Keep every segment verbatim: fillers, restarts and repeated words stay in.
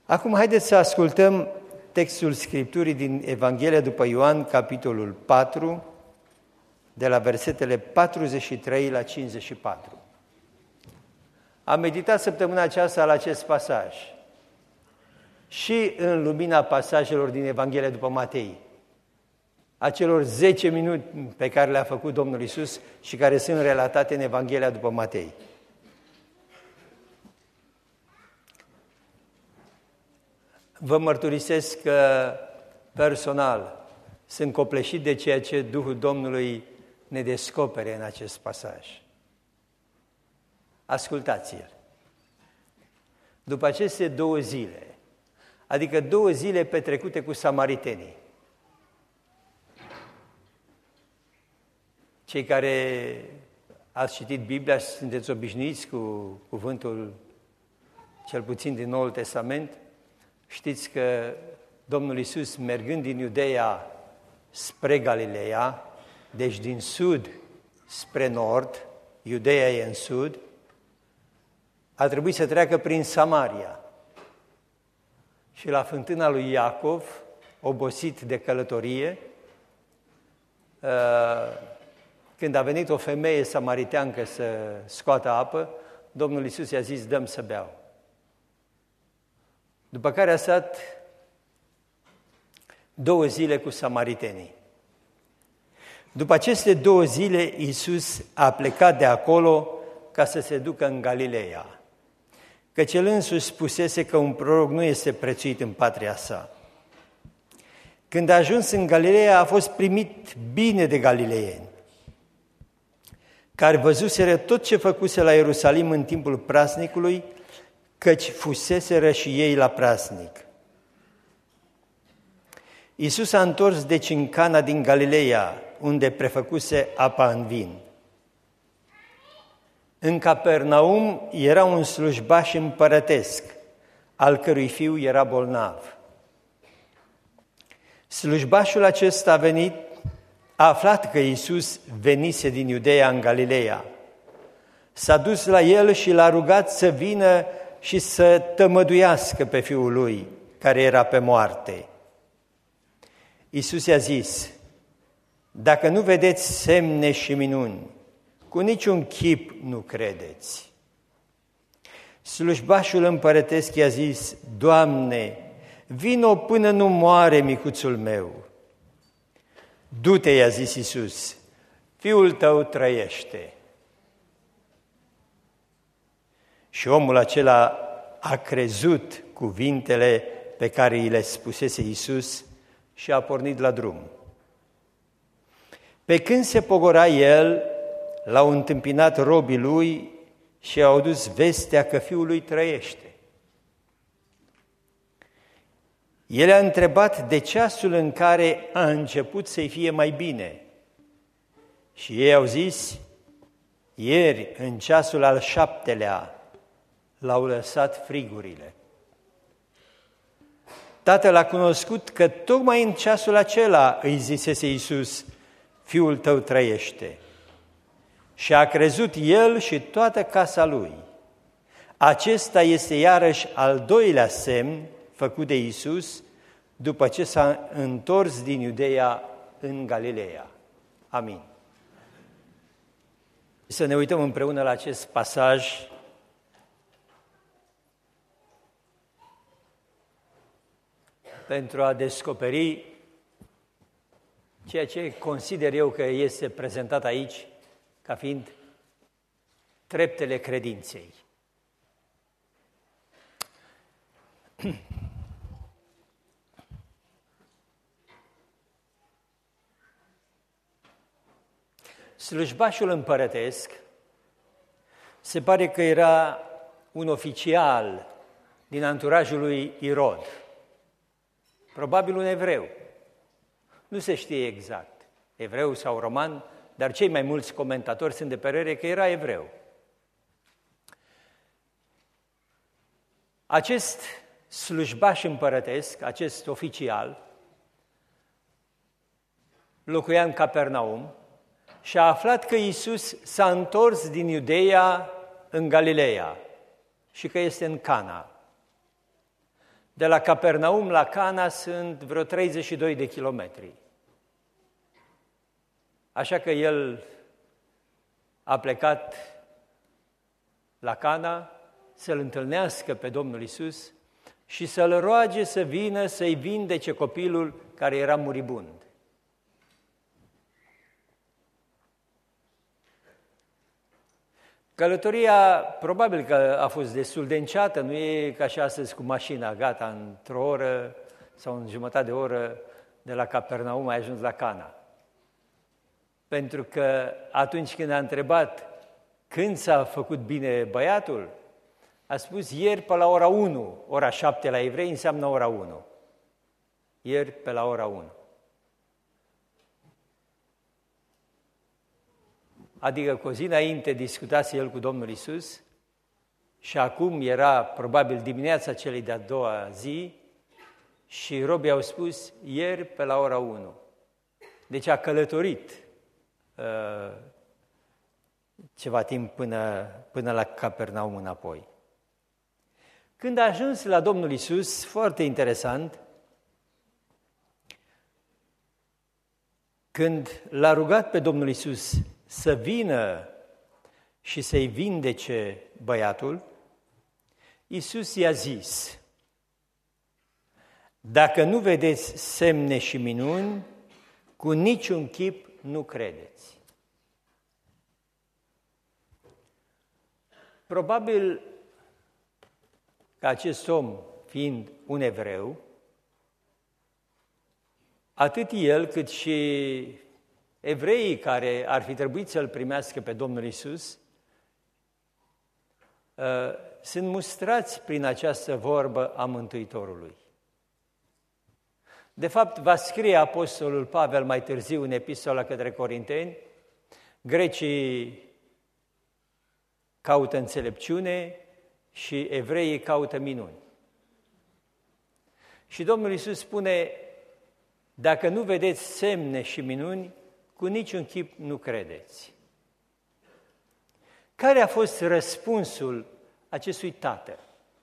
Acum haideți să ascultăm textul Scripturii din Evanghelia după Ioan, capitolul patru, de la versetele patruzeci și trei la cincizeci și patru. Am meditat săptămâna aceasta la acest pasaj și în lumina pasajelor din Evanghelia după Matei, acelor zece minute pe care le-a făcut Domnul Iisus și care sunt relatate în Evanghelia după Matei. Vă mărturisesc că personal sunt copleșit de ceea ce Duhul Domnului ne descopere în acest pasaj. Ascultați-l. După aceste două zile, adică două zile petrecute cu samaritenii, cei care ați citit Biblia și sunteți obișnuiți cu cuvântul, cel puțin din Noul Testament, știți că Domnul Iisus, mergând din Iudeea spre Galileea, deci din sud spre nord, Iudeea e în sud, a trebuit să treacă prin Samaria. Și la fântâna lui Iacov, obosit de călătorie, când a venit o femeie samariteancă să scoată apă, Domnul Iisus i-a zis, dă-mi să beau. După care a stat două zile cu samaritenii. După aceste două zile, Iisus a plecat de acolo ca să se ducă în Galileea, căci el însuși spusese că un proroc nu este prețuit în patria sa. Când a ajuns în Galileea, a fost primit bine de galileieni, care văzuseră tot ce făcuse la Ierusalim în timpul praznicului, căci fuseseră și ei la praznic. Iisus a întors deci în Cana din Galileea, unde prefăcuse apa în vin. În Capernaum era un slujbaș împărătesc, al cărui fiu era bolnav. Slujbașul acesta a venit, a aflat că Iisus venise din Iudeea în Galileea. S-a dus la el și l-a rugat să vină și să tămăduiască pe fiul lui, care era pe moarte. Iisus i-a zis, dacă nu vedeți semne și minuni, cu niciun chip nu credeți. Slujbașul împărătesc i-a zis, Doamne, vino până nu moare micuțul meu. Du-te, i-a zis Iisus, fiul tău trăiește. Și omul acela a crezut cuvintele pe care îi le spusese Iisus și a pornit la drum. Pe când se pogora el, l-au întâmpinat robii lui și au dus vestea că fiul lui trăiește. El a întrebat de ceasul în care a început să-i fie mai bine. Și ei au zis, ieri, în ceasul al șaptelea, l-au lăsat frigurile. Tatăl a cunoscut că tocmai în ceasul acela îi zisese Iisus, fiul tău trăiește. Și a crezut el și toată casa lui. Acesta este iarăși al doilea semn făcut de Iisus după ce s-a întors din Iudeea în Galileea. Amin. Să ne uităm împreună la acest pasaj pentru a descoperi ceea ce consider eu că este prezentat aici ca fiind treptele credinței. Slujbașul împărătesc se pare că era un oficial din anturajul lui Irod, probabil un evreu. Nu se știe exact, evreu sau roman, dar cei mai mulți comentatori sunt de părere că era evreu. Acest slujbaș împărătesc, acest oficial, locuia în Capernaum și a aflat că Iisus s-a întors din Iudeea în Galileea și că este în Cana. De la Capernaum la Cana sunt vreo treizeci și doi de kilometri. Așa că el a plecat la Cana să-L întâlnească pe Domnul Iisus și să-L roage să vină să-i vindece copilul care era muribund. Călătoria probabil că a fost destul de înceată, nu e ca și astăzi cu mașina, gata, într-o oră sau în jumătate de oră de la Capernaum ai ajuns la Cana. Pentru că atunci când a întrebat când s-a făcut bine băiatul, a spus ieri pe la ora unu, ora șapte la evrei înseamnă ora unu. Ieri pe la ora unu. Adică cu o zi înainte discutase el cu Domnul Iisus și acum era probabil dimineața celei de-a doua zi și robii au spus ieri pe la ora unu. Deci a călătorit uh, ceva timp până, până la Capernaum înapoi. Când a ajuns la Domnul Iisus, foarte interesant, când l-a rugat pe Domnul Iisus să vină și să-i vindece băiatul, Iisus i-a zis, dacă nu vedeți semne și minuni, cu niciun chip nu credeți. Probabil că acest om, fiind un evreu, atât el cât și evreii care ar fi trebuit să-L primească pe Domnul Iisus, sunt mustrați prin această vorbă a Mântuitorului. De fapt, va scrie Apostolul Pavel mai târziu în epistola către Corinteni, grecii caută înțelepciune și evreii caută minuni. Și Domnul Iisus spune, dacă nu vedeți semne și minuni, cu niciun chip nu credeți. Care a fost răspunsul acestui tată?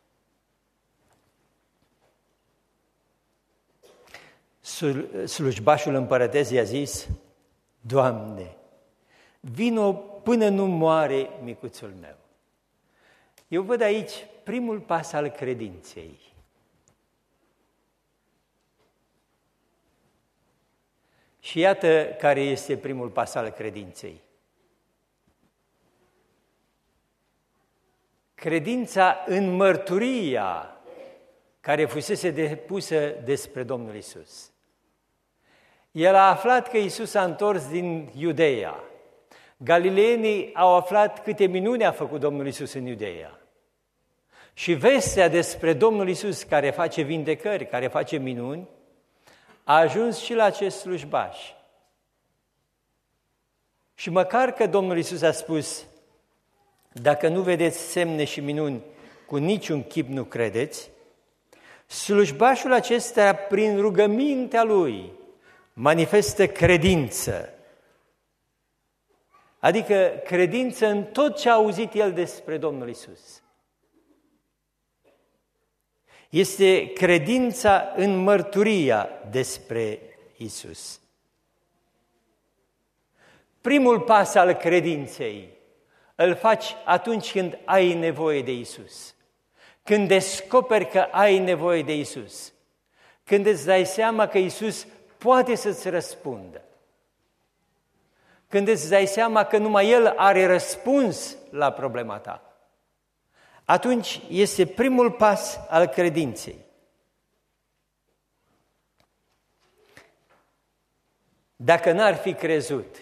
Slujbașul împărătesc i-a zis, Doamne, vino până nu moare micuțul meu. Eu văd aici primul pas al credinței. Și iată care este primul pas al credinței. Credința în mărturia care fusese depusă despre Domnul Iisus. El a aflat că Iisus a întors din Iudeea. Galileenii au aflat câte minuni a făcut Domnul Iisus în Iudeea. Și vestea despre Domnul Iisus care face vindecări, care face minuni, a ajuns și la acest slujbaș. Și măcar că Domnul Iisus a spus, dacă nu vedeți semne și minuni, cu niciun chip nu credeți, slujbașul acesta, prin rugămintea lui, manifestă credință. Adică credință în tot ce a auzit el despre Domnul Iisus. Este credința în mărturia despre Iisus. Primul pas al credinței îl faci atunci când ai nevoie de Iisus. Când descoperi că ai nevoie de Iisus. Când îți dai seama că Iisus poate să-ți răspundă. Când îți dai seama că numai El are răspuns la problema ta. Atunci este primul pas al credinței. Dacă n-ar fi crezut,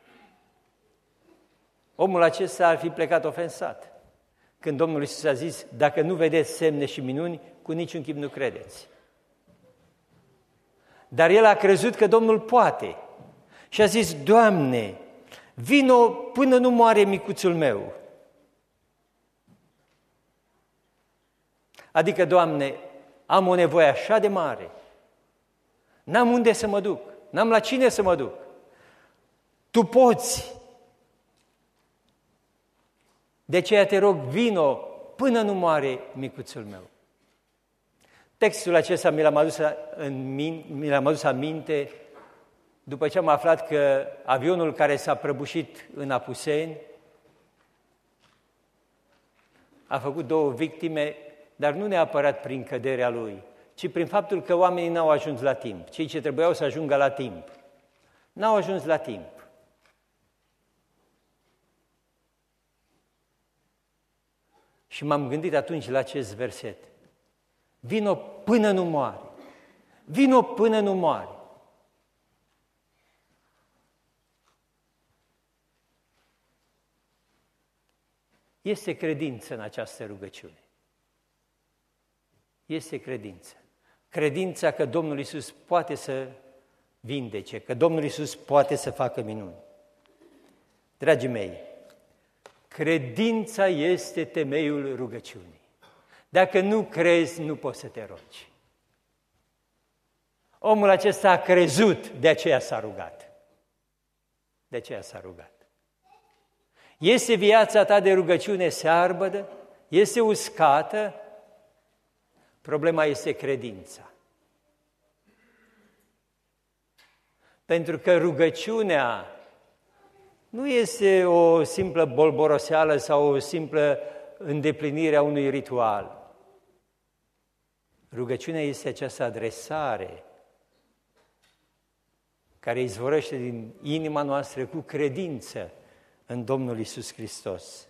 omul acesta ar fi plecat ofensat. Când Domnul Iisus a zis, dacă nu vedeți semne și minuni, cu niciun chip nu credeți. Dar el a crezut că Domnul poate și a zis, Doamne, vino până nu moare micuțul meu. Adică, Doamne, am o nevoie așa de mare, n-am unde să mă duc, n-am la cine să mă duc. Tu poți. De aceea te rog, vino până nu moare micuțul meu. Textul acesta mi l-am adus, în min, mi l-am adus aminte după ce am aflat că avionul care s-a prăbușit în Apuseni a făcut două victime, dar nu neapărat prin căderea lui, ci prin faptul că oamenii n-au ajuns la timp. Cei ce trebuiau să ajungă la timp, n-au ajuns la timp. Și m-am gândit atunci la acest verset. Vino până nu moare. Vino până nu moare. Este credință în această rugăciune. Este credință. Credința că Domnul Iisus poate să vindece, că Domnul Iisus poate să facă minuni. Dragii mei, credința este temeiul rugăciunii. Dacă nu crezi, nu poți să te rogi. Omul acesta a crezut, de aceea s-a rugat. De aceea s-a rugat. Este viața ta de rugăciune searbădă? Este uscată? Problema este credința. Pentru că rugăciunea nu este o simplă bolboroseală sau o simplă îndeplinire a unui ritual. Rugăciunea este această adresare care izvorăște din inima noastră cu credință în Domnul Iisus Hristos.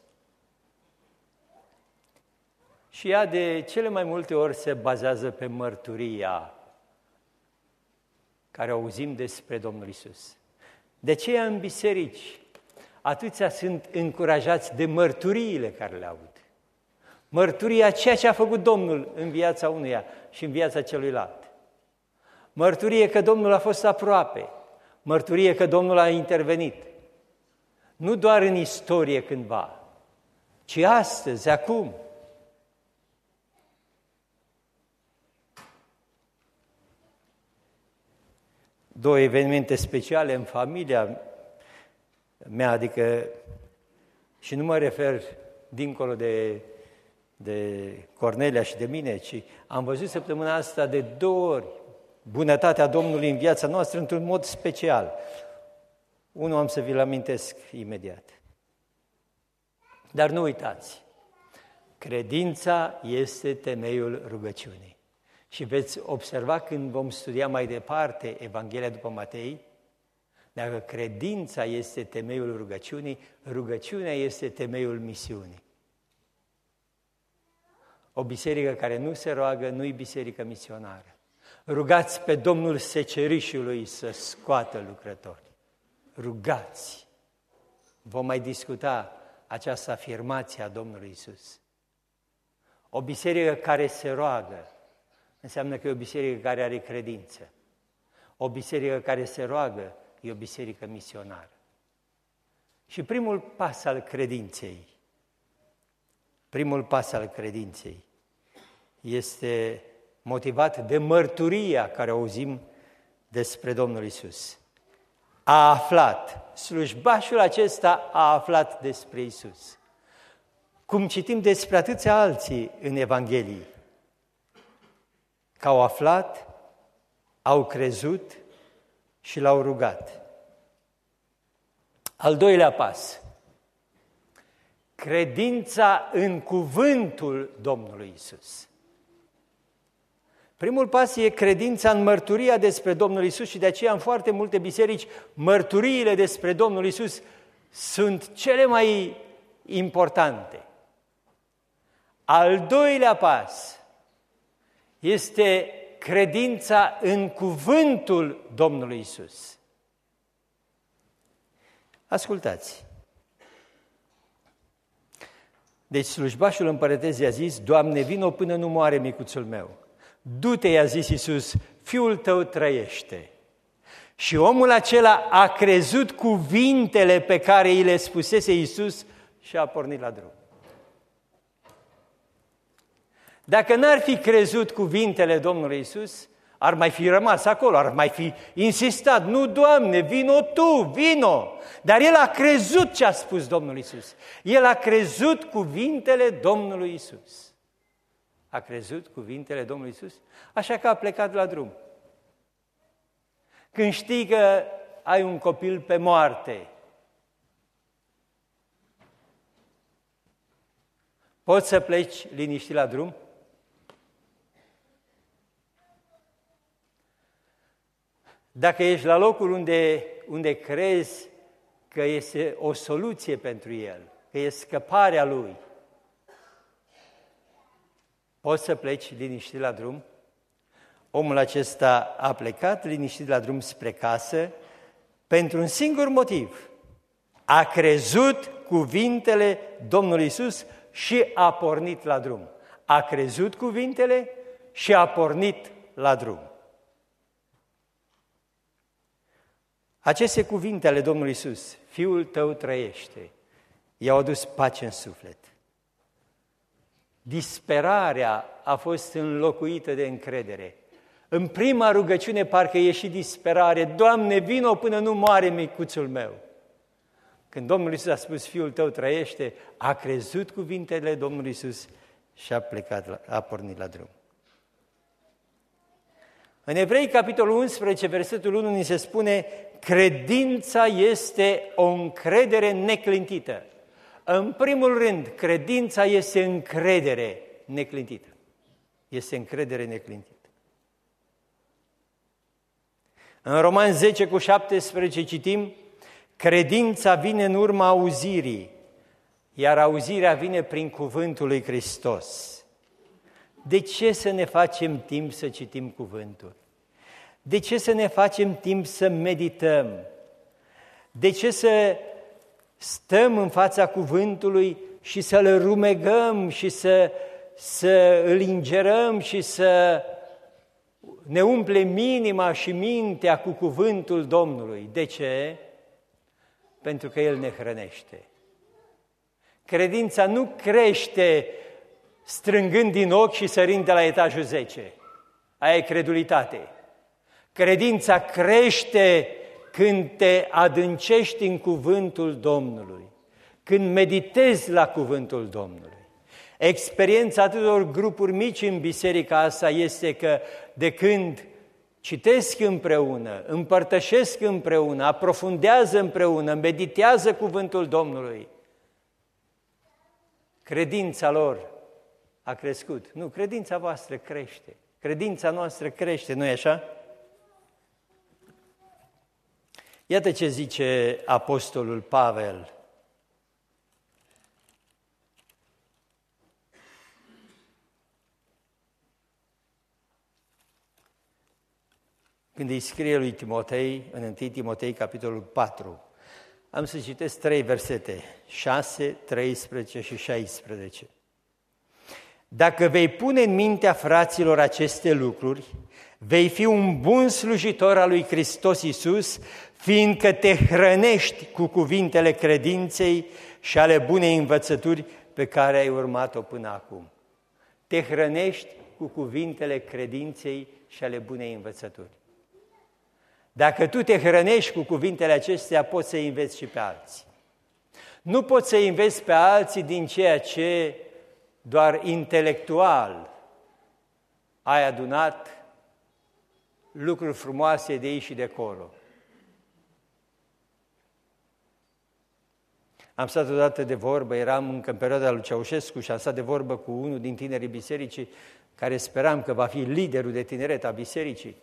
Și ea de cele mai multe ori se bazează pe mărturia care auzim despre Domnul Iisus. De ce în biserici atâția sunt încurajați de mărturiile care le aud? Mărturia ceea ce a făcut Domnul în viața unuia și în viața celuilalt. Mărturie că Domnul a fost aproape. Mărturie că Domnul a intervenit. Nu doar în istorie cândva, ci astăzi, acum. Două evenimente speciale în familia mea, adică, și nu mă refer dincolo de, de Cornelia și de mine, ci am văzut săptămâna asta de două ori bunătatea Domnului în viața noastră într-un mod special. Unul am să vi-l amintesc imediat. Dar nu uitați, credința este temeiul rugăciunii. Și veți observa când vom studia mai departe Evanghelia după Matei, dacă credința este temeiul rugăciunii, rugăciunea este temeiul misiunii. O biserică care nu se roagă, nu-i biserică misionară. Rugați pe Domnul secerișului să scoată lucrători. Rugați. Vom mai discuta această afirmație a Domnului Iisus. O biserică care se roagă înseamnă că e o biserică care are credință. O biserică care se roagă e o biserică misionară. Și primul pas al credinței, primul pas al credinței este motivat de mărturia care auzim despre Domnul Iisus. A aflat, slujbașul acesta a aflat despre Iisus. Cum citim despre atâția alții în Evanghelii, că au aflat, au crezut și l-au rugat. Al doilea pas, credința în cuvântul Domnului Iisus. Primul pas e credința în mărturia despre Domnul Iisus și de aceea în foarte multe biserici mărturiile despre Domnul Iisus sunt cele mai importante. Al doilea pas este credința în cuvântul Domnului Iisus. Ascultați. Deci slujbașul împărătesei a zis, Doamne, vino până nu moare micuțul meu. Du-te, i-a zis Iisus, fiul tău trăiește. Și omul acela a crezut cuvintele pe care îi le spusese Iisus și a pornit la drum. Dacă n-ar fi crezut cuvintele Domnului Iisus, ar mai fi rămas acolo, ar mai fi insistat, nu, Doamne, vino Tu, vino! Dar el a crezut ce a spus Domnul Iisus. El a crezut cuvintele Domnului Iisus. A crezut cuvintele Domnului Iisus? Așa că a plecat la drum. Când știi că ai un copil pe moarte, poți să pleci liniștit la drum? Dacă ești la locul unde, unde crezi că este o soluție pentru el, că e scăparea lui, poți să pleci liniștit la drum? Omul acesta a plecat liniștit la drum spre casă pentru un singur motiv. A crezut cuvintele Domnului Iisus și a pornit la drum. A crezut cuvintele și a pornit la drum. Aceste cuvinte ale Domnului Iisus, Fiul tău trăiește, i-au adus pace în suflet. Disperarea a fost înlocuită de încredere. În prima rugăciune parcă e și disperare. Doamne, vino până nu moare micuțul meu. Când Domnul Iisus a spus, Fiul tău trăiește, a crezut cuvintele Domnului Iisus și a plecat, a pornit la drum. În Evrei, capitolul unsprezece, versetul unu, ni se spune, credința este o încredere neclintită. În primul rând, credința este încredere neclintită. Este încredere neclintită. În Romani zece cu șaptesprezece citim, credința vine în urma auzirii, iar auzirea vine prin cuvântul lui Hristos. De ce să ne facem timp să citim cuvântul? De ce să ne facem timp să medităm? De ce să stăm în fața cuvântului și să-l rumegăm și să, să îl ingerăm și să ne umplem inima și mintea cu cuvântul Domnului? De ce? Pentru că El ne hrănește. Credința nu crește strângând din ochi și sărind de la etajul zece. Aia e credulitate. Credința crește când te adâncești în cuvântul Domnului, când meditezi la cuvântul Domnului. Experiența tuturor grupuri mici în biserica asta este că de când citesc împreună, împărtășesc împreună, aprofundează împreună, meditează cuvântul Domnului, credința lor a crescut. Nu, credința voastră crește. Credința noastră crește, nu-i așa? Iată ce zice apostolul Pavel. Când îi scrie lui Timotei, în întâi Timotei, capitolul patru, am să citesc trei versete, șase, treisprezece și șaisprezece. Dacă vei pune în mintea fraților aceste lucruri, vei fi un bun slujitor al lui Hristos Iisus, fiindcă te hrănești cu cuvintele credinței și ale bunei învățături pe care ai urmat-o până acum. Te hrănești cu cuvintele credinței și ale bunei învățături. Dacă tu te hrănești cu cuvintele acestea, poți să înveți și pe alții. Nu poți să înveți pe alții din ceea ce doar intelectual ai adunat lucruri frumoase de aici și de acolo. Am stat odată de vorbă, eram încă în perioada lui Ceaușescu și am stat de vorbă cu unul din tinerii bisericii care speram că va fi liderul de tineret a bisericii.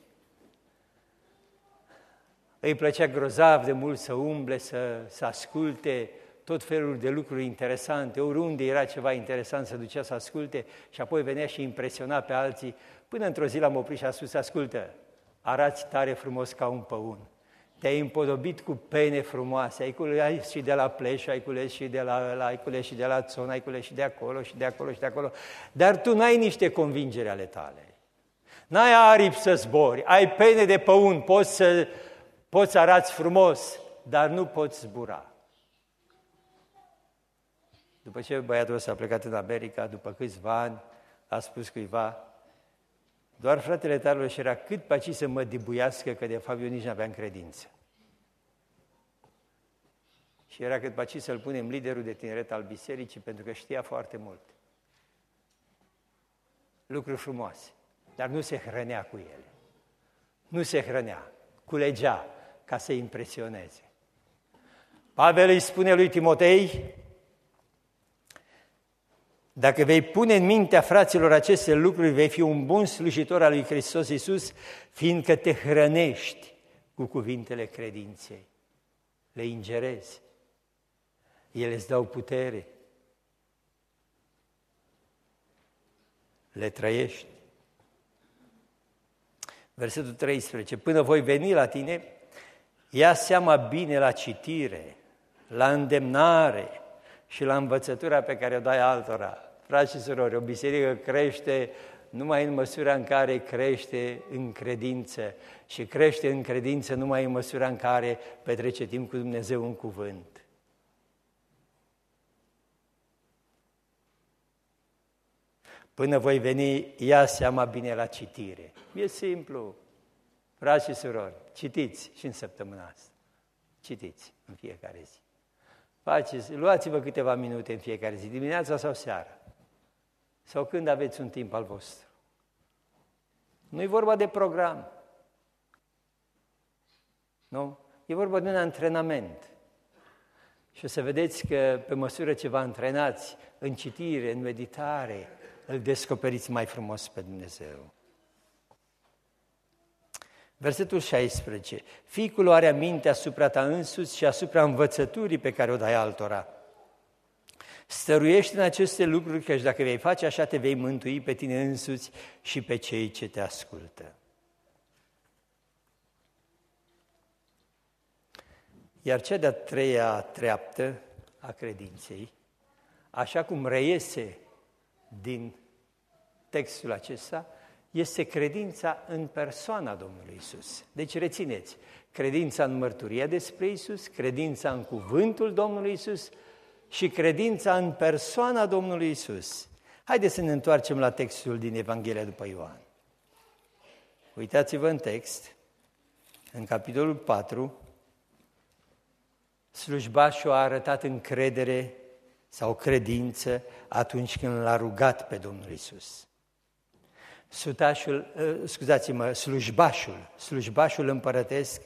Îi plăcea grozav de mult să umble, să, să asculte tot felul de lucruri interesante, oriunde era ceva interesant să ducea să asculte și apoi venea și impresiona pe alții. Până într-o zi l-am oprit și a spus, ascultă, arați tare frumos ca un păun, te-ai împodobit cu pene frumoase, ai cules și de la Pleș, ai cules și de la ăla, ai cules și de la Țon, ai cules și de acolo și de acolo și de acolo, dar tu n-ai niște convingeri ale tale, n-ai aripi să zbori, ai pene de păun, poți să, poți să arați frumos, dar nu poți zbura. După ce băiatul ăsta a plecat în America, după câțiva ani, a spus cuiva, doar fratele tale și era cât pe aici să mă dibuiască, că de fapt eu nici nu aveam credință. Și era cât pe aici să-l punem liderul de tineret al bisericii, pentru că știa foarte mult. lucruri frumoase, dar nu se hrănea cu ele. Nu se hrănea, culegea ca să impresioneze. Pavel îi spune lui Timotei, dacă vei pune în mintea fraților aceste lucruri, vei fi un bun slujitor al lui Hristos Iisus, fiindcă te hrănești cu cuvintele credinței. Le ingerezi. Ele îți dau putere. Le trăiești. Versetul treisprezece. Până voi veni la tine, ia seama bine la citire, la îndemnare și la învățătura pe care o dai altora. Frați și surori, o biserică crește numai în măsura în care crește în credință și crește în credință numai în măsura în care petrece timp cu Dumnezeu în cuvânt. Până voi veni, ia seama bine la citire. E simplu. Frați și surori, citiți și în săptămâna asta. Citiți în fiecare zi. Faceți, luați-vă câteva minute în fiecare zi, dimineața sau seara. Sau când aveți un timp al vostru. Nu e vorba de program. Nu? E vorba de un antrenament. Și o să vedeți că pe măsură ce vă antrenați în citire, în meditare, îl descoperiți mai frumos pe Dumnezeu. Versetul șaisprezece. Fiicul are minte asupra ta însuți și asupra învățăturii pe care o dai altora. Stăruiește în aceste lucruri, căci dacă vei face așa, te vei mântui pe tine însuți și pe cei ce te ascultă. Iar cea de-a treia treaptă a credinței, așa cum reiese din textul acesta, este credința în persoana Domnului Iisus. Deci rețineți, credința în mărturia despre Iisus, credința în cuvântul Domnului Iisus și credința în persoana Domnului Iisus. Haideți să ne întoarcem la textul din Evanghelia după Ioan. Uitați-vă în text, în capitolul patru, slujbașul a arătat încredere sau credință atunci când l-a rugat pe Domnul Iisus. Sutașul, scuzați-mă, slujbașul, slujbașul împărătesc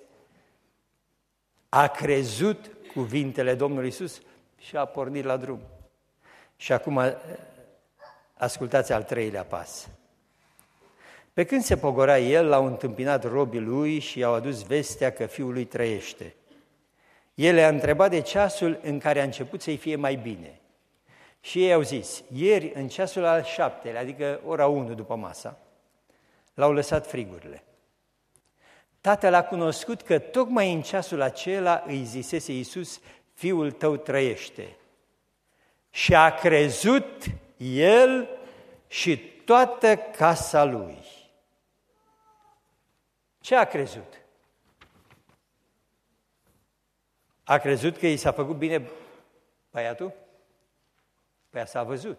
a crezut cuvintele Domnului Iisus și a pornit la drum. Și acum ascultați al treilea pas. Pe când se pogora el, l-au întâmpinat robii lui și i-au adus vestea că fiul lui trăiește. El le-a întrebat de ceasul în care a început să-i fie mai bine. Și ei au zis, ieri în ceasul al șaptelea, adică ora unu după masa, l-au lăsat frigurile. Tatăl a cunoscut că tocmai în ceasul acela îi zisese Iisus, fiul tău trăiește. Și a crezut el și toată casa lui. Ce a crezut? A crezut că i s-a făcut bine băiatul? Păi asta a văzut.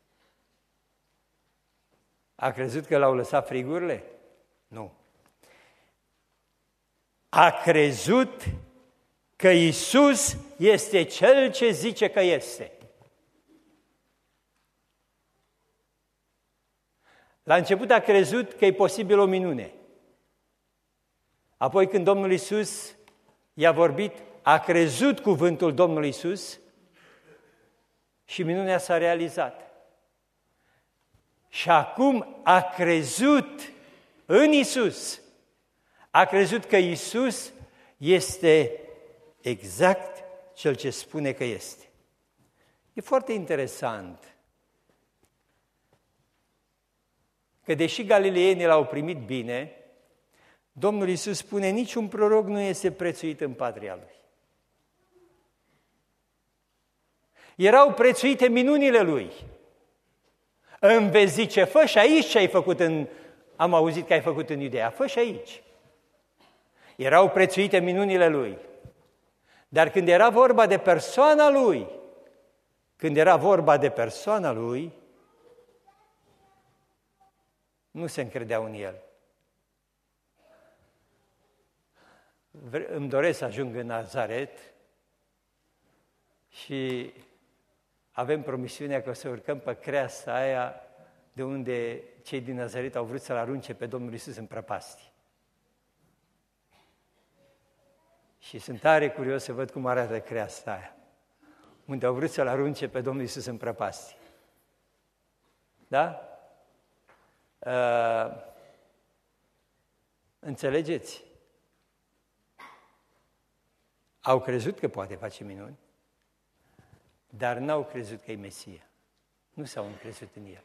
A crezut că l-au lăsat frigurile? Nu. A crezut că Iisus este Cel ce zice că este. La început a crezut că e posibil o minune. Apoi când Domnul Iisus i-a vorbit, a crezut cuvântul Domnului Iisus și minunea s-a realizat. Și acum a crezut în Iisus. A crezut că Iisus este exact Cel ce spune că este. E foarte interesant că deși galileienii l-au primit bine, Domnul Iisus spune, niciun proroc nu este prețuit în patria lui. Erau prețuite minunile lui. Îmi vezi zice, fă și aici ce ai făcut în... Am auzit că ai făcut în Iudeea, fă și aici. Erau prețuite minunile lui. Dar când era vorba de persoana lui, când era vorba de persoana lui, nu se încredeau în el. Îmi doresc să ajung în Nazaret și avem promisiunea că o să urcăm pe creasta aia de unde cei din Nazaret au vrut să-L arunce pe Domnul Iisus în prăpastie. Și sunt tare curios să văd cum arată creasta aia, unde au vrut să-L arunce pe Domnul Iisus în prăpastie. Da? Uh, înțelegeți? Au crezut că poate face minuni, dar n-au crezut că e Mesia. Nu s-au încrezut în El.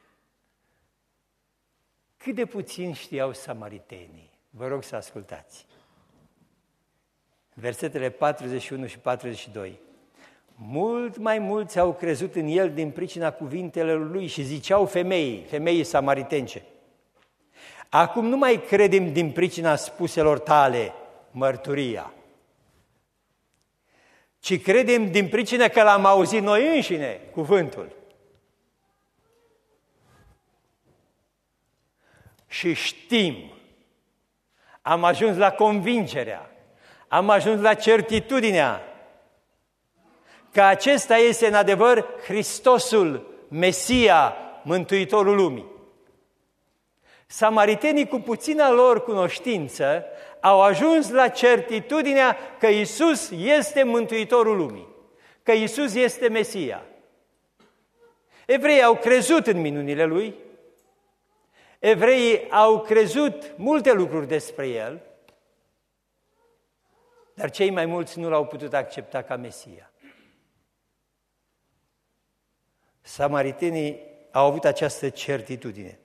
Cât de puțin știau samaritenii. Vă rog să ascultați. Versetele patruzeci și unu și patruzeci și doi. Mult mai mulți au crezut în El din pricina cuvintelor Lui și ziceau femeii, femeii samaritence: acum nu mai credem din pricina spuselor tale, mărturia, ci credem din pricina că l-am auzit noi înșine, cuvântul. Și știm, am ajuns la convingerea, am ajuns la certitudinea că acesta este în adevăr Hristosul, Mesia, Mântuitorul lumii. Samaritenii, cu puțina lor cunoștință, au ajuns la certitudinea că Iisus este Mântuitorul lumii, că Iisus este Mesia. Evreii au crezut în minunile Lui, evreii au crezut multe lucruri despre El, dar cei mai mulți nu L-au putut accepta ca Mesia. Samaritenii au avut această certitudine.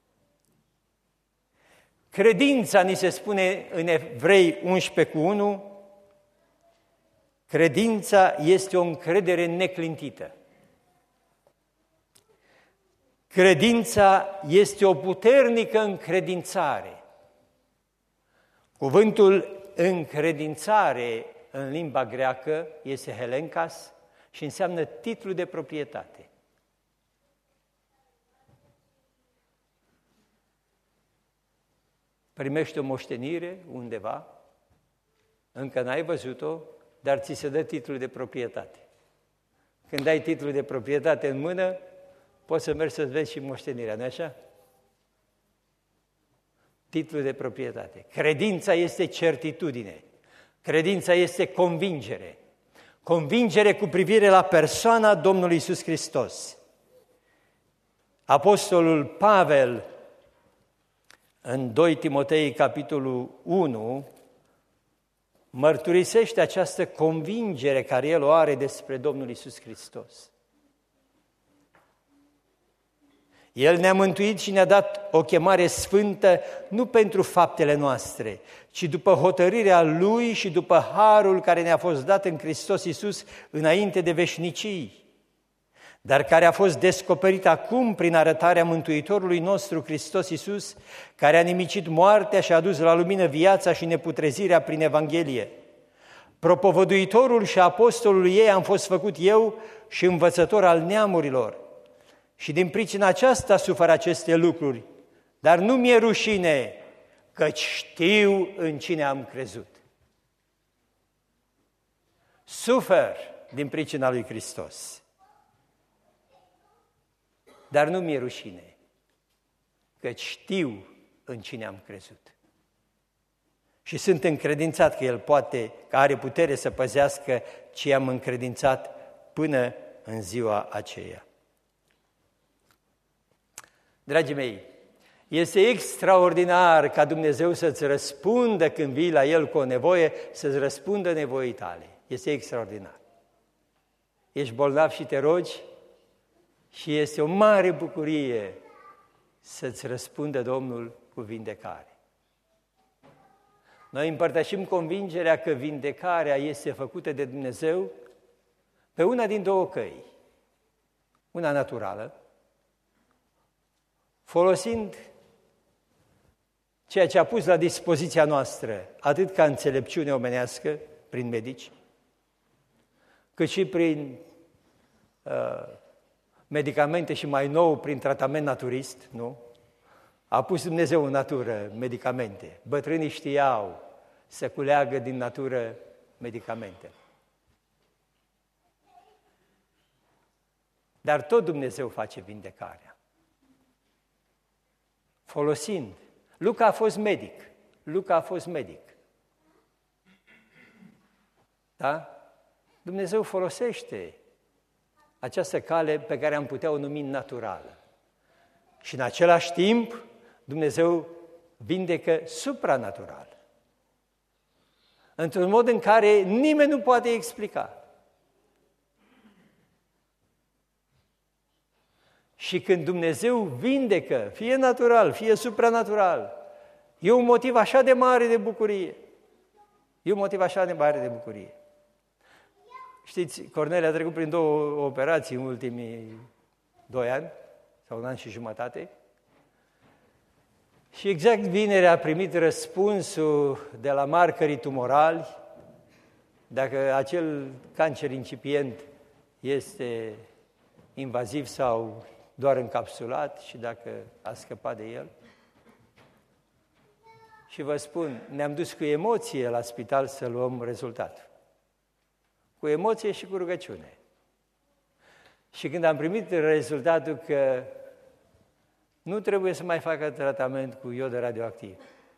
Credința, ni se spune în Evrei unsprezece cu unu, credința este o încredere neclintită. Credința este o puternică încredințare. Cuvântul încredințare în limba greacă este helenkas și înseamnă titlu de proprietate. Primești o moștenire undeva, încă n-ai văzut-o, dar ți se dă titlul de proprietate. Când ai titlul de proprietate în mână, poți să mergi să-ți vezi și moștenirea, nu-i așa? Titlul de proprietate. Credința este certitudine. Credința este convingere. Convingere cu privire la persoana Domnului Iisus Hristos. Apostolul Pavel, în doi Timotei, capitolul unu, mărturisește această convingere care el o are despre Domnul Iisus Hristos. El ne-a mântuit și ne-a dat o chemare sfântă, nu pentru faptele noastre, ci după hotărârea Lui și după harul care ne-a fost dat în Hristos Iisus înainte de veșnicii, dar care a fost descoperit acum prin arătarea Mântuitorului nostru Hristos Iisus, care a nimicit moartea și a adus la lumină viața și neputrezirea prin Evanghelie. Propovăduitorul și apostolul ei am fost făcut eu și învățător al neamurilor. Și din pricina aceasta sufer aceste lucruri, dar nu mi-e rușine, căci știu în cine am crezut. Sufer din pricina lui Hristos, dar nu mi-e rușine, căci știu în cine am crezut. Și sunt încredințat că El poate, că are putere să păzească ce am încredințat până în ziua aceea. Dragii mei, este extraordinar ca Dumnezeu să-ți răspundă când vii la El cu o nevoie, să-ți răspundă nevoii tale. Este extraordinar. Ești bolnav și te rogi și este o mare bucurie să-ți răspundă Domnul cu vindecare. Noi împărtășim convingerea că vindecarea este făcută de Dumnezeu pe una din două căi. Una naturală, folosind ceea ce a pus la dispoziția noastră, atât ca înțelepciune omenească, prin medici, cât și prin uh, medicamente și mai nou prin tratament naturist, nu? A pus Dumnezeu în natură medicamente. Bătrânii știau să culeagă din natură medicamente. Dar tot Dumnezeu face vindecarea. folosind. Luca a fost medic. Luca a fost medic. Da? Dumnezeu folosește această cale pe care am putea o numi naturală. Și în același timp, Dumnezeu vindecă supranatural. Într-un mod în care nimeni nu poate explica. Și când Dumnezeu vindecă, fie natural, fie supranatural, e un motiv așa de mare de bucurie. E un motiv așa de mare de bucurie. Știți, Cornel a trecut prin două operații în ultimii doi ani, sau un an și jumătate, și exact vineri a primit răspunsul de la marcării tumorali, dacă acel cancer incipient este invaziv sau doar încapsulat și dacă a scăpat de el. Și vă spun, ne-am dus cu emoție la spital să luăm rezultatul. Cu emoție și cu rugăciune. Și când am primit rezultatul că nu trebuie să mai facă tratament cu iod radioactiv.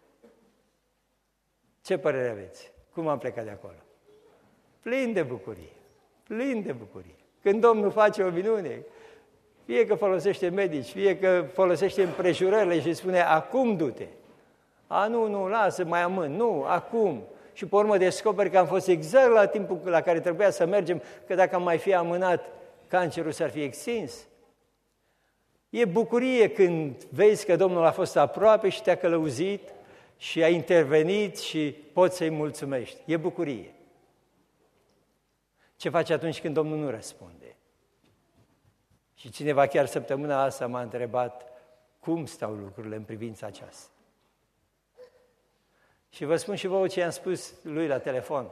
Ce părere aveți? Cum am plecat de acolo? Plin de bucurie. Plin de bucurie. Când Domnul face o minune, fie că folosește medici, fie că folosește împrejurările și spune, acum du-te. A, nu, nu, lasă, mai amân. Nu, acum. Și pe urmă descoperi că am fost exact la timpul la care trebuia să mergem, că dacă am mai fi amânat, cancerul s-ar fi extins. E bucurie când vezi că Domnul a fost aproape și te-a călăuzit și a intervenit și poți să-i mulțumești. E bucurie. Ce faci atunci când Domnul nu răspunde? Și cineva chiar săptămâna asta m-a întrebat cum stau lucrurile în privința aceasta. Și vă spun și vouă ce i-am spus lui la telefon.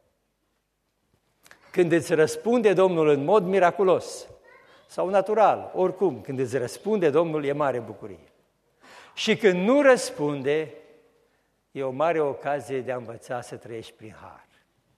Când îți răspunde Domnul în mod miraculos sau natural, oricum, când îți răspunde Domnul, e mare bucurie. Și când nu răspunde, e o mare ocazie de a învăța să trăiești prin har.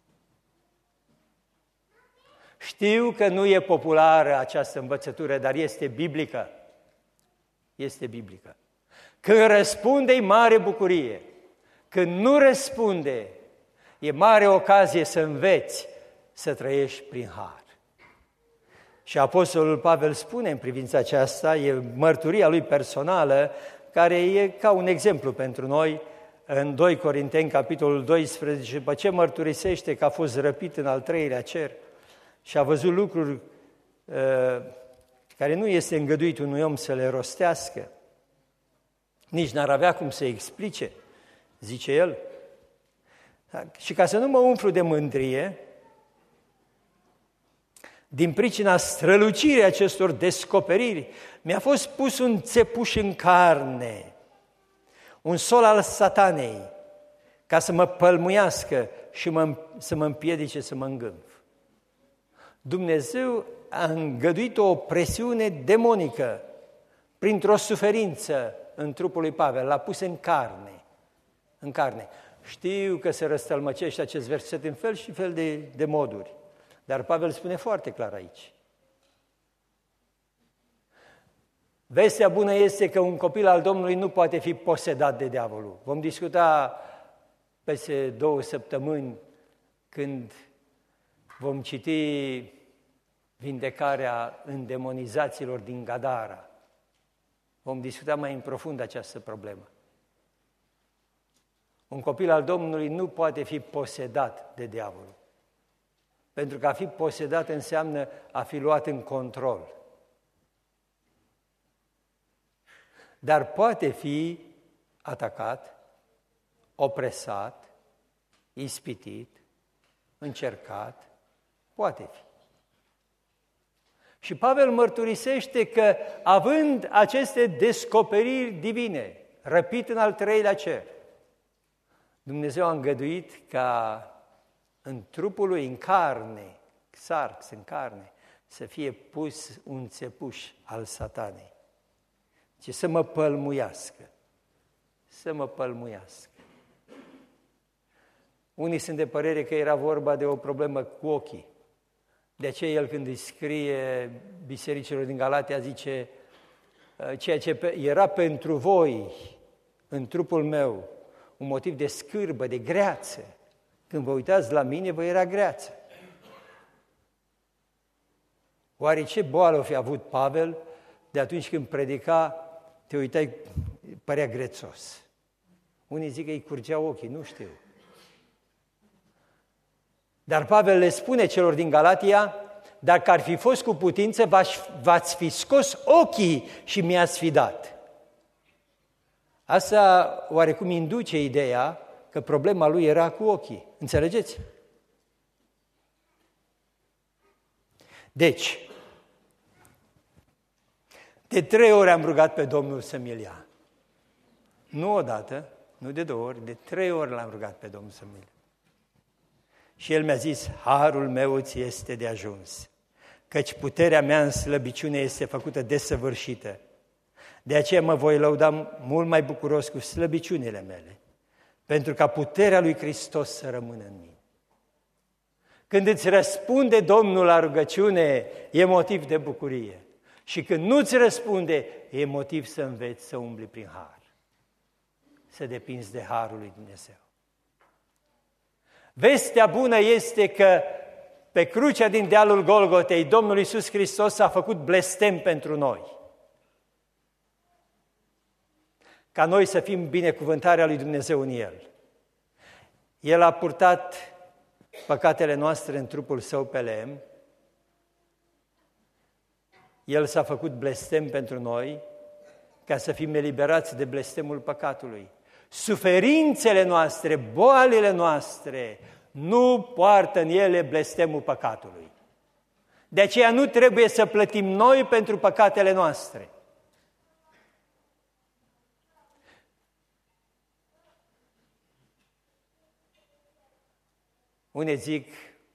Știu că nu e populară această învățătură, dar este biblică. Este biblică. Când răspunde, e mare bucurie. Când nu răspunde, e mare ocazie să înveți să trăiești prin har. Și Apostolul Pavel spune în privința aceasta, e mărturia lui personală, care e ca un exemplu pentru noi, în doi Corinteni, capitolul doisprezece, după ce mărturisește că a fost răpit în al treilea cer și a văzut lucruri uh, care nu este îngăduit unui om să le rostească, nici n-ar avea cum să explice, zice el. Și ca să nu mă umflu de mândrie, din pricina strălucirii acestor descoperiri, mi-a fost pus un țepuș în carne, un sol al satanei, ca să mă pălmuiască și mă, să mă împiedice să mă îngânf. Dumnezeu a îngăduit o presiune demonică printr-o suferință în trupul lui Pavel, l-a pus în carne. În carne. Știu că se răstălmăcește acest verset în fel și fel de, de moduri, dar Pavel spune foarte clar aici. Vestea bună este că un copil al Domnului nu poate fi posedat de diavolul. Vom discuta peste două săptămâni când vom citi vindecarea îndemonizaților din Gadara. Vom discuta mai în profund această problemă. Un copil al Domnului nu poate fi posedat de diavolul. Pentru că a fi posedat înseamnă a fi luat în control. Dar poate fi atacat, opresat, ispitit, încercat, poate fi. Și Pavel mărturisește că, având aceste descoperiri divine, răpit în al treilea cer, Dumnezeu a îngăduit ca în trupul lui, în carne, sarx, în carne, să fie pus un țepuș al satanei. Ci să mă pălmuiască, să mă pălmuiască. Unii sunt de părere că era vorba de o problemă cu ochii. De aceea el când îi scrie bisericilor din Galatia zice, ceea ce era pentru voi în trupul meu un motiv de scârbă, de greață, când vă uitați la mine, vă era greață. Oare ce boală o fi avut Pavel de atunci când predica, te uitai, părea grețos? Unii zic că îi curgeau ochii, nu știu. Dar Pavel le spune celor din Galatia, dacă ar fi fost cu putință, v-ați fi scos ochii și mi-ați fi dat. Asta oarecum induce ideea că problema lui era cu ochii. Înțelegeți? Deci, de trei ori am rugat pe Domnul să mi-l ia. Nu odată, nu de două ori, de trei ori l-am rugat pe Domnul să mi-l ia. Și el mi-a zis, harul meu îți este de ajuns, căci puterea mea în slăbiciune este făcută desăvârșită. De aceea mă voi lăuda mult mai bucuros cu slăbiciunile mele, pentru ca puterea lui Hristos să rămână în mine. Când îți răspunde Domnul la rugăciune, e motiv de bucurie. Și când nu-ți răspunde, e motiv să înveți să umbli prin har. Să depinzi de harul lui Dumnezeu. Vestea bună este că pe crucea din dealul Golgotei, Domnul Iisus Hristos a făcut blestem pentru noi. Ca noi să fim binecuvântarea lui Dumnezeu în El. El a purtat păcatele noastre în trupul Său pe lemn. El s-a făcut blestem pentru noi, ca să fim eliberați de blestemul păcatului. Suferințele noastre, boalile noastre, nu poartă în ele blestemul păcatului. De aceea nu trebuie să plătim noi pentru păcatele noastre. Unii zic,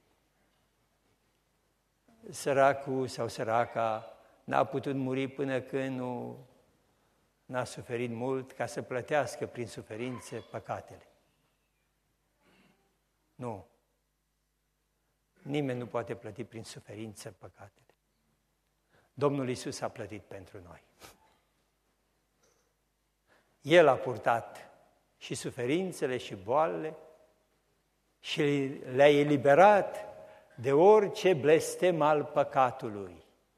săracul sau săraca n-a putut muri până când nu n-a suferit mult ca să plătească prin suferințe păcatele. Nu. Nimeni nu poate plăti prin suferință păcatele. Domnul Iisus a plătit pentru noi. El a purtat și suferințele și boalele și le-a eliberat de orice blestem al păcatului.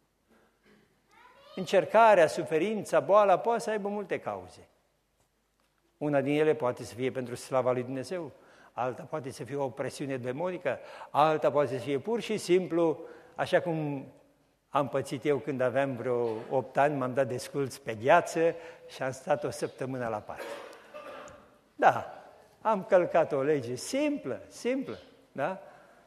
Încercarea, suferința, boala poate să aibă multe cauze. Una din ele poate să fie pentru slava lui Dumnezeu, alta poate să fie o presiune demonică, alta poate să fie pur și simplu, așa cum am pățit eu când aveam vreo opt ani, m-am dat desculți pe gheață și am stat o săptămână la pat. Da, am călcat o lege simplă, simplă, da?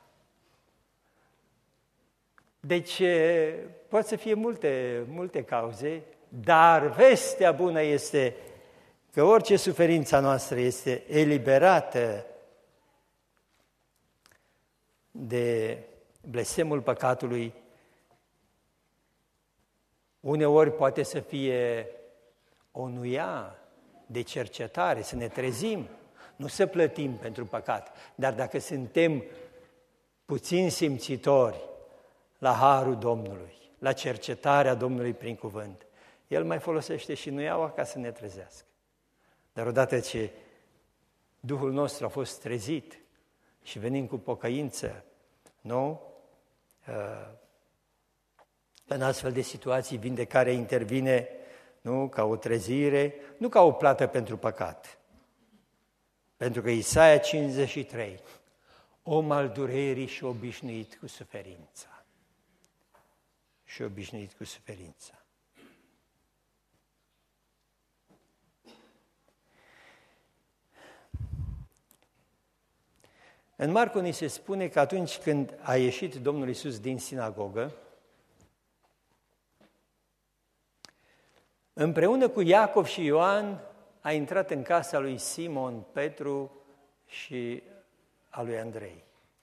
Deci, pot să fie multe, multe cauze, dar vestea bună este că orice suferință noastră este eliberată de blestemul păcatului. Uneori poate să fie o nuia de cercetare, să ne trezim, nu să plătim pentru păcat, dar dacă suntem puțin simțitori la harul Domnului, la cercetarea Domnului prin cuvânt, El mai folosește și nuiaua ca să ne trezească. Dar odată ce Duhul nostru a fost trezit și venim cu pocăință, nu? În astfel de situații, vindecarea intervine, nu? Ca o trezire, nu ca o plată pentru păcat. Pentru că Isaia cincizeci și trei, om al durerii și obișnuit cu suferința. Și obișnuit cu suferința. În Marcu ni se spune că atunci când a ieșit Domnul Iisus din sinagogă, împreună cu Iacov și Ioan a intrat în casa lui Simon, Petru și a lui Andrei.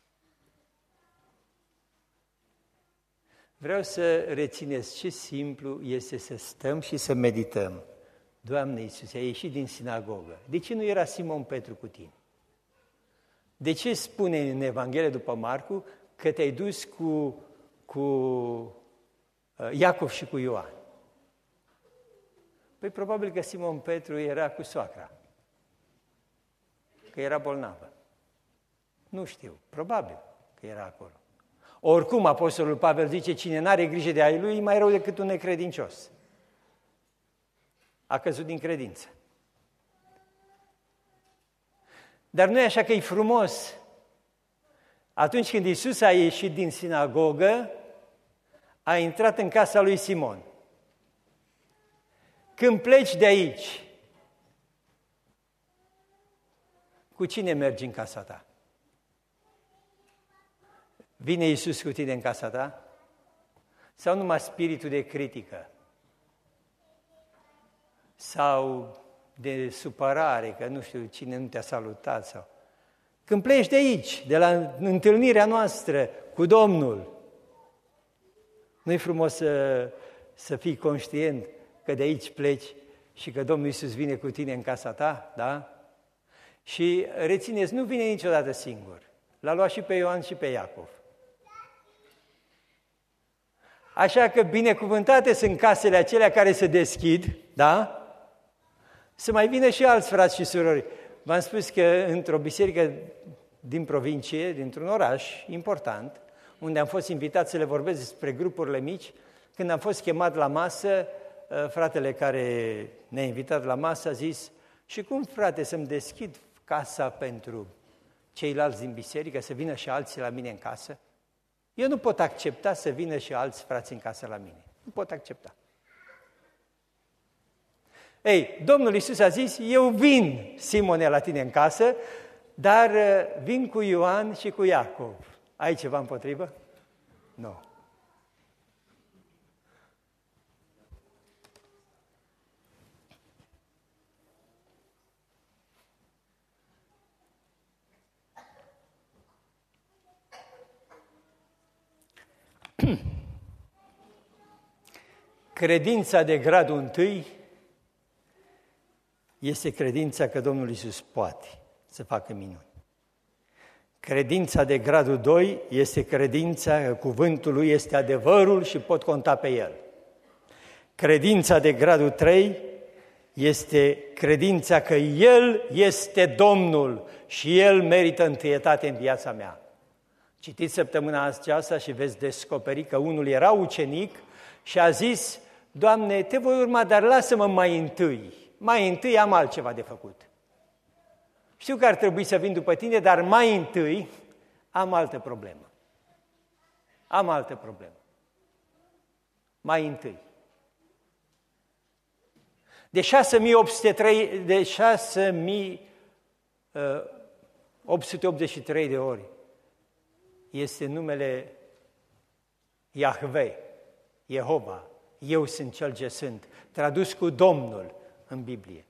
Vreau să rețineți ce simplu este să stăm și să medităm. Doamne Iisuse, ai ieșit din sinagogă. De ce nu era Simon Petru cu tine? De ce spune în Evanghelie după Marcu că te-ai dus cu, cu Iacov și cu Ioan? Păi probabil că Simon Petru era cu soacra, că era bolnavă. Nu știu, probabil că era acolo. Oricum, Apostolul Pavel zice, cine n-are grijă de ai lui, e mai rău decât un necredincios. A căzut din credință. Dar nu e așa că e frumos. Atunci când Iisus a ieșit din sinagogă, a intrat în casa lui Simon. Când pleci de aici, cu cine mergi în casa ta? Vine Iisus cu tine în casa ta? Sau numai spiritul de critică? Sau de supărare, că nu știu cine nu te-a salutat? Sau... Când pleci de aici, de la întâlnirea noastră cu Domnul, nu-i frumos să, să fii conștient că de aici pleci și că Domnul Iisus vine cu tine în casa ta, da? Și rețineți, nu vine niciodată singur. L-a luat și pe Ioan și pe Iacov. Așa că binecuvântate sunt casele acelea care se deschid, da? Să mai vină și alți frați și surori. V-am spus că într-o biserică din provincie, dintr-un oraș important, unde am fost invitat să le vorbesc despre grupurile mici, când am fost chemat la masă, fratele care ne-a invitat la masă a zis, și cum, frate, să-mi deschid casa pentru ceilalți din biserică, să vină și alții la mine în casă? Eu nu pot accepta să vină și alți frați în casă la mine. Nu pot accepta. Ei, Domnul Iisus a zis, eu vin, Simone, la tine în casă, dar vin cu Ioan și cu Iacov. Ai ceva împotrivă? Nu. Credința de gradul întâi este credința că Domnul Iisus poate să facă minuni. Credința de gradul doi este credința că cuvântul lui este adevărul și pot conta pe el. Credința de gradul trei este credința că El este Domnul și El merită întâietate în viața mea. Citiți săptămâna aceasta și veți descoperi că unul era ucenic și a zis, Doamne, te voi urma, dar lasă-mă mai întâi. Mai întâi am altceva de făcut. Știu că ar trebui să vin după tine, dar mai întâi am altă problemă. Am altă problemă. Mai întâi. De șase mii opt sute optzeci și trei de ori este numele Iahve, Jehova, eu sunt cel ce sunt, tradus cu Domnul în Biblie.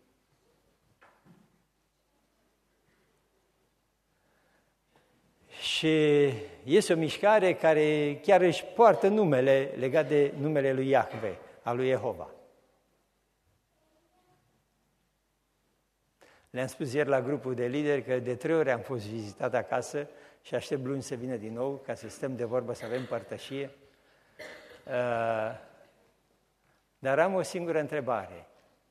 Și este o mișcare care chiar își poartă numele legat de numele lui Iahve, al lui Jehova. Le-am spus ieri la grupul de lideri că de trei ori am fost vizitat acasă și aștept luni să vină din nou ca să stăm de vorbă, să avem părtășie. Dar am o singură întrebare.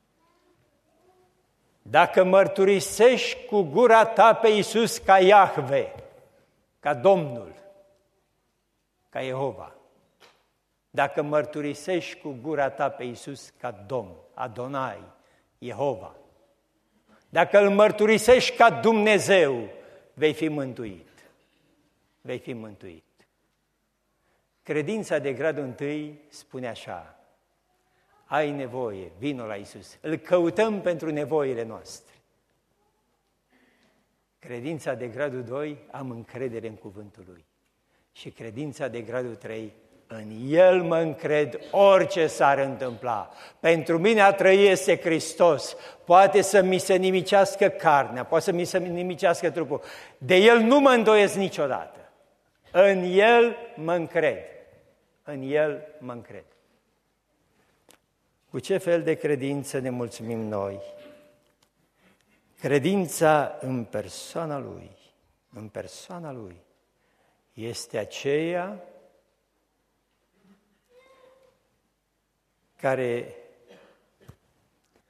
Dacă mărturisești cu gura ta pe Iisus ca Iahve, ca Domnul, ca Jehova, dacă mărturisești cu gura ta pe Iisus ca Domn, Adonai, Jehova, dacă îl mărturisești ca Dumnezeu, vei fi mântuit. Vei fi mântuit. Credința de gradul întâi spune așa, ai nevoie, vino la Iisus, îl căutăm pentru nevoile noastre. Credința de gradul doi, am încredere în cuvântul Lui. Și credința de gradul trei, în El mă încred orice s-ar întâmpla. Pentru mine a trăi este Hristos. Poate să mi se nimicească carnea, poate să mi se nimicească trupul. De El nu mă îndoiesc niciodată. În El mă încred. În El mă încred. Cu ce fel de credință ne mulțumim noi? Credința în persoana Lui, în persoana Lui, este aceea care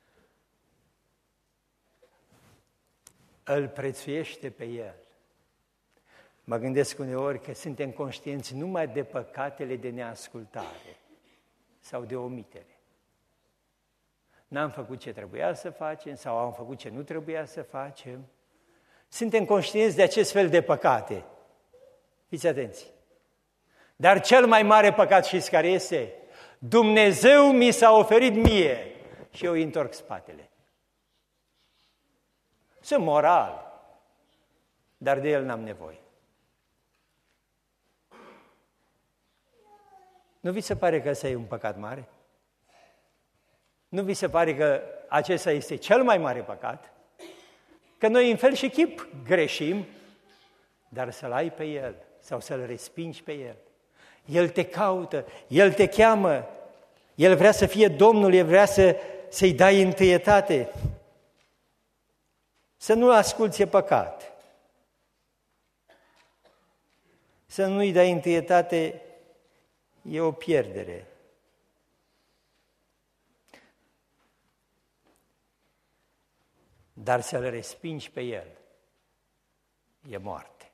îl prețuiește pe el. Mă gândesc uneori că suntem conștienți numai de păcatele de neascultare sau de omitere. N-am făcut ce trebuia să facem sau am făcut ce nu trebuia să facem. Suntem conștienți de acest fel de păcate. Fiți atenți! Dar cel mai mare păcat, știți care este? Dumnezeu mi s-a oferit mie și eu îi întorc spatele. Sunt moral, dar de el n-am nevoie. Nu vi se pare că ăsta e un păcat mare? Nu vi se pare că acesta este cel mai mare păcat? Că noi în fel și chip greșim, dar să-L ai pe El sau să-L respingi pe El. El te caută, El te cheamă, El vrea să fie Domnul, El vrea să, să-i dai întâietate. Să nu asculți e păcat. Să nu-i dai întâietate e o pierdere. Dar să-L respingi pe El e moarte.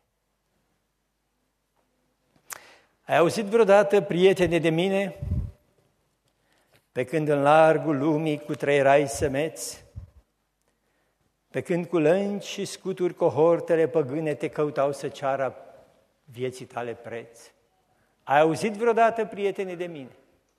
Ai auzit vreodată, prietene de mine, pe când în largul lumii cu trăierai semeți, pe când cu lângi și scuturi cohortele păgâne te căutau să ceară vieții tale preț? Ai auzit vreodată, prietene de mine?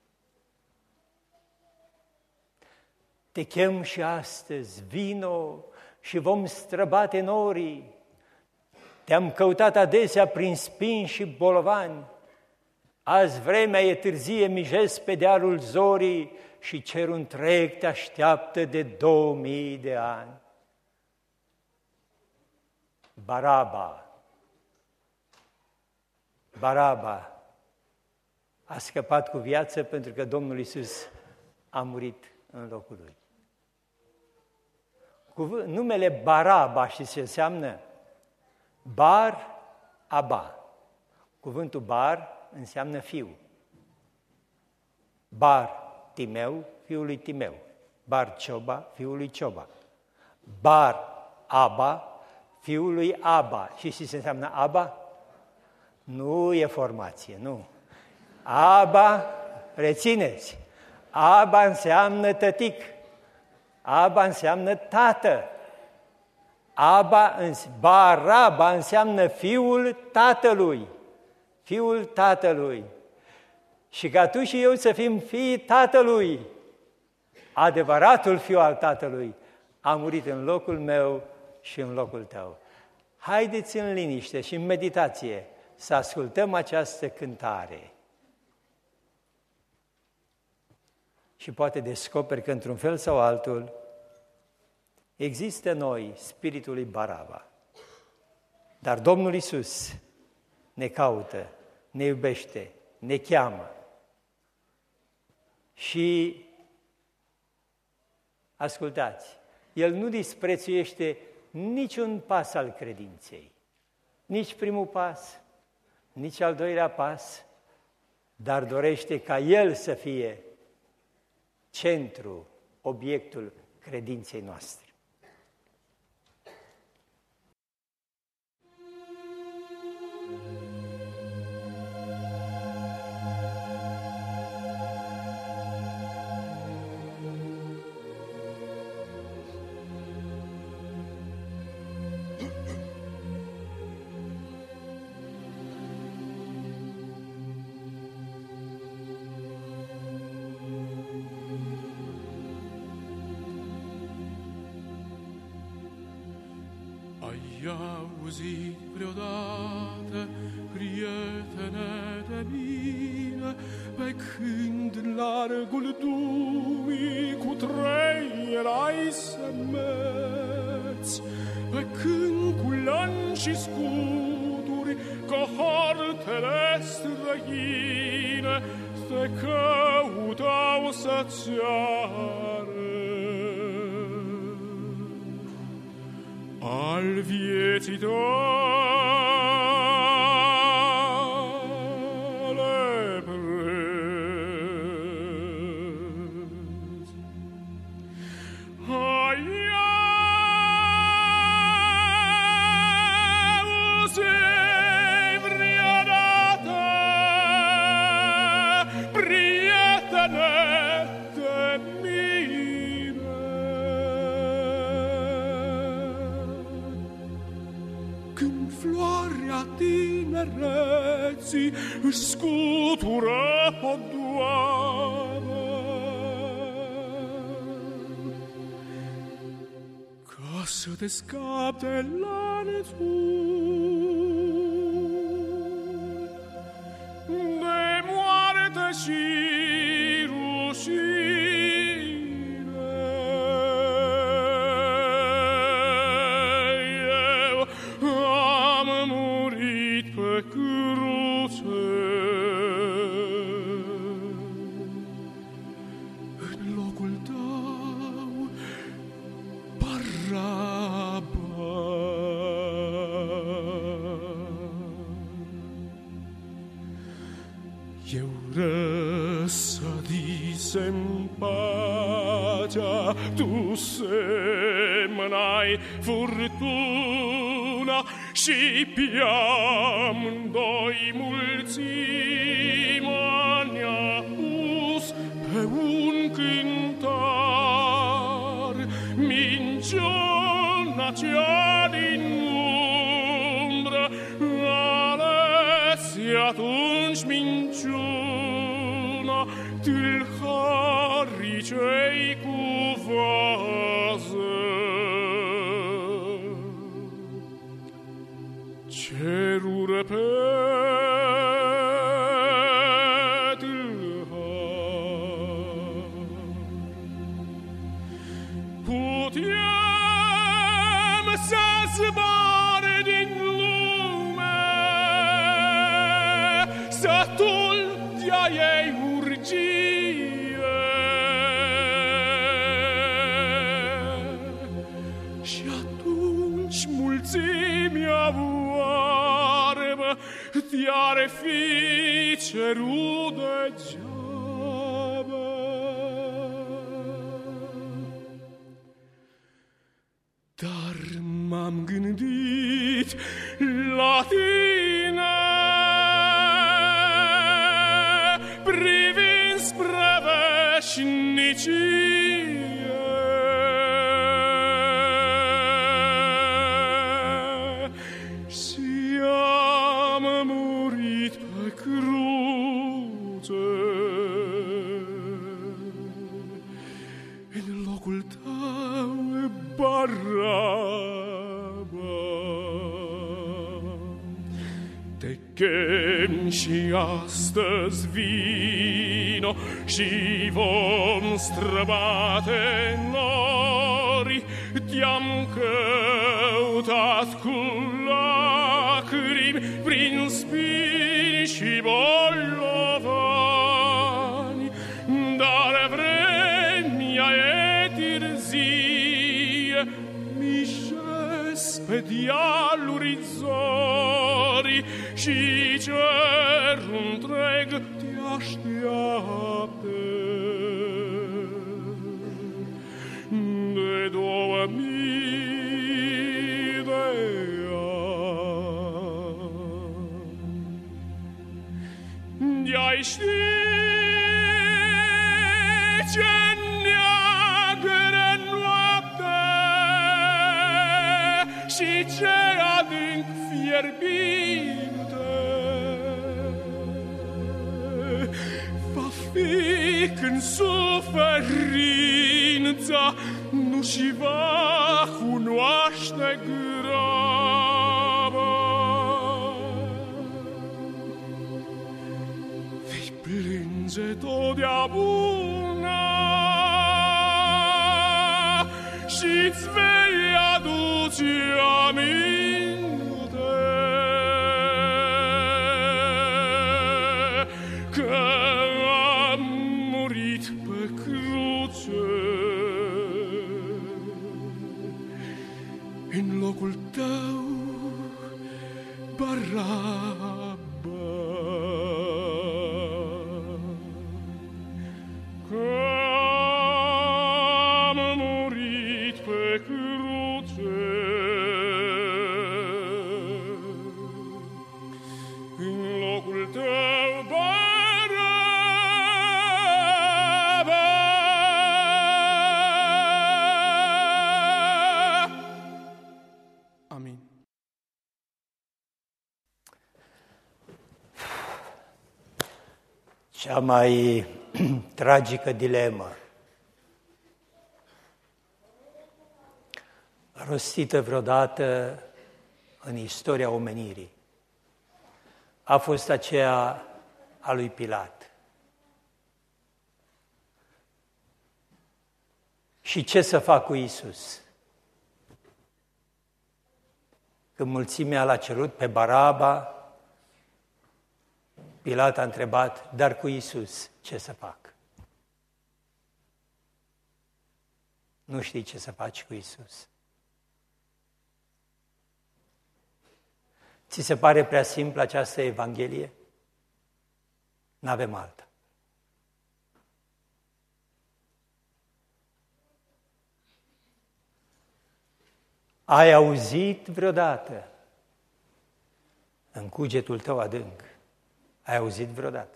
Te chem și astăzi, vino și vom străbate norii. Te-am căutat adesea prin spini și bolovani. Azi vremea e târzie, mijesc pe dealul zorii și cerul întreg te așteaptă de două mii de ani. Baraba, Baraba a scăpat cu viață pentru că Domnul Iisus a murit în locul lui. Cuvânt, numele Baraba, știți ce înseamnă? Bar Aba. Cuvântul Bar înseamnă fiu. Bar Timeu, fiul lui Timeu. Bar Cioba, fiul lui Cioba. Bar Aba, fiul lui Aba. Și știți ce înseamnă Aba? Nu e formație, nu. Aba, rețineți, Aba înseamnă tătic, Aba înseamnă tată, Aba, Baraba înseamnă fiul tatălui, fiul tatălui. Și ca tu și eu să fim fiii tatălui, adevăratul fiu al tatălui, a murit în locul meu și în locul tău. Haideți în liniște și în meditație să ascultăm această cântare. Și poate descoperi că, într-un fel sau altul, există în noi spiritul lui Baraba. Dar Domnul Iisus ne caută, ne iubește, ne cheamă. Și ascultați, El nu disprețuiește niciun pas al credinței, nici primul pas, nici al doilea pas, dar dorește ca El să fie centru, obiectul credinței noastre. Ai auzit vreodată, prietene de mine, pe când în largul lumii cu trei erai semeți, pe când cu lani și scuturi cohortele străine te căutau să-ți ceară al vieții tale preț. Ai când floarea tinereții își scutură podoaba. Ca să te scapi de lanțul, de moarte și rușine, eu răsădisem pacea, tu semănai furtuna și pe-amândoi mulțimea ne-a pus pe un cântar. Minciuna cea din umbră alese atunci minciuna tâlharii cei cu vază. Cerură pe tâlhar, putem să zboare din lume, să tultea ei urgie, și atunci mulțimea oarbă te-ar fi cerut degeaba. Dar m-am gândit la tine, privind spre veșnicie, și am murit pe cruce în locul tău, Baraba. Te chem și astăzi vino și vom străbate nori. Te-am căutat cu lacrimi prin spini și bolovani, dar vremea e târzie, mișesc pe dealuri zori și cerul întreg te așteaptă. De două mii de ani de-ai ști ce neagră noapte și ce adânc fierbinte va fi când suferința nu-și va cunoaște graba. Vei plânge totdeauna și-ți vei aduce aminte că am murit pe cruce în locul tău, Baraba. Că am murit pe cruce în locul tău, Baraba. Amin. Cea mai tragică dilemă rostită vreodată în istoria omenirii a fost aceea a lui Pilat. Și ce să fac cu Iisus? Când mulțimea l-a cerut pe Baraba, Pilat a întrebat, dar cu Iisus ce să fac? Nu știi ce să faci cu Iisus. Ți se pare prea simplă această Evanghelie? N-avem alta. Ai auzit vreodată în cugetul tău adânc? Ai auzit vreodată?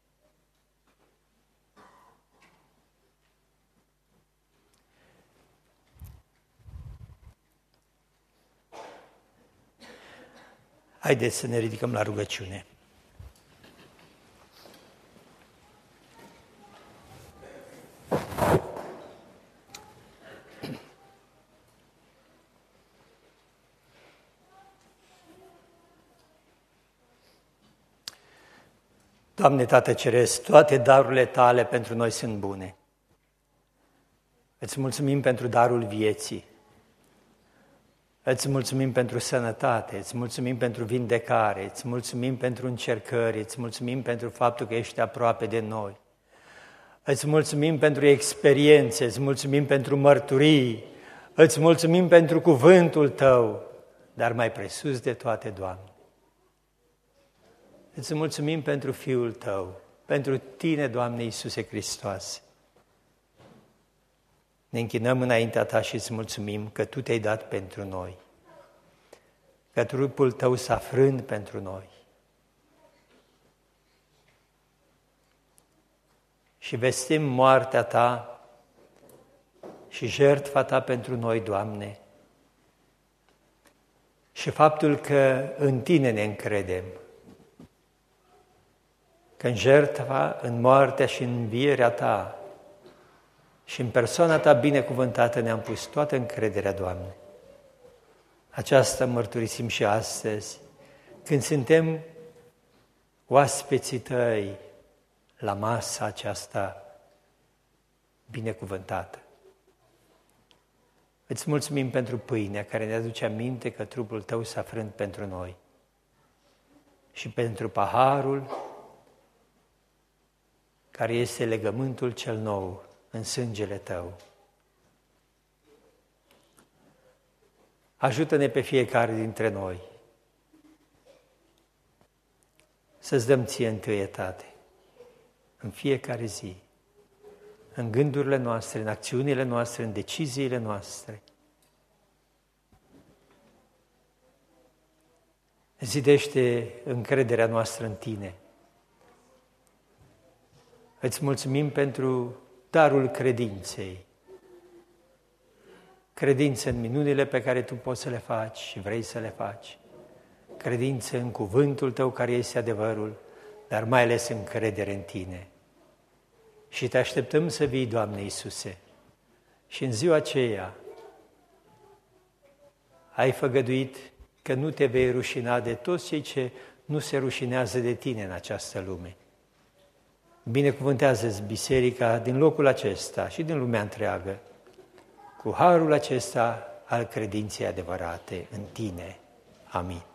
Haideți să ne ridicăm la rugăciune. Doamne, Tată Ceresc, toate darurile Tale pentru noi sunt bune. Îți mulțumim pentru darul vieții. Îți mulțumim pentru sănătate, îți mulțumim pentru vindecare, îți mulțumim pentru încercări, îți mulțumim pentru faptul că ești aproape de noi. Îți mulțumim pentru experiențe, îți mulțumim pentru mărturii, îți mulțumim pentru cuvântul Tău, dar mai presus de toate, Doamne, îți mulțumim pentru Fiul Tău, pentru Tine, Doamne Iisuse Hristoase. Ne închinăm înaintea Ta și îți mulțumim că Tu Te-ai dat pentru noi, că trupul Tău s-a frânt pentru noi. Și vestim moartea Ta și jertfa Ta pentru noi, Doamne, și faptul că în Tine ne încredem, că în jertfa, în moartea și în învierea Ta și în persoana Ta binecuvântată ne-am pus toată încrederea, Doamne. Aceasta mărturisim și astăzi, când suntem oaspeții Tăi la masa aceasta binecuvântată. Îți mulțumim pentru pâinea care ne aduce aminte că trupul Tău s-a frânt pentru noi și pentru paharul care este legământul cel nou în sângele Tău. Ajută-ne pe fiecare dintre noi să-ți dăm Ție întâietate în fiecare zi, în gândurile noastre, în acțiunile noastre, în deciziile noastre. Zidește încrederea noastră în Tine. Îți mulțumim pentru darul credinței. Credință în minunile pe care Tu poți să le faci și vrei să le faci. Credință în cuvântul Tău care este adevărul, dar mai ales încredere în Tine. Și Te așteptăm să vii, Doamne Iisuse. Și în ziua aceea ai făgăduit că nu Te vei rușina de toți cei ce nu se rușinează de Tine în această lume. Binecuvântează-ți biserica din locul acesta și din lumea întreagă cu harul acesta al credinței adevărate în Tine. Amin.